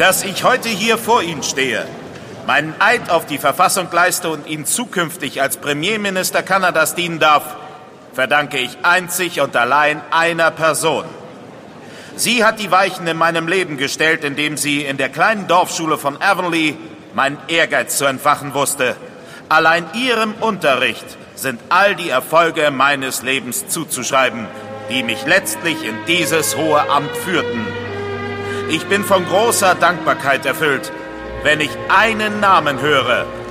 Dass ich heute hier vor Ihnen stehe, meinen Eid auf die Verfassung leiste und Ihnen zukünftig als Premierminister Kanadas dienen darf, verdanke ich einzig und allein einer Person. Sie hat die Weichen in meinem Leben gestellt, indem sie in der kleinen Dorfschule von Avonlea meinen Ehrgeiz zu entfachen wusste. Allein ihrem Unterricht sind all die Erfolge meines Lebens zuzuschreiben, die mich letztlich in dieses hohe Amt führten. Ich bin von großer Dankbarkeit erfüllt, wenn ich einen Namen höre,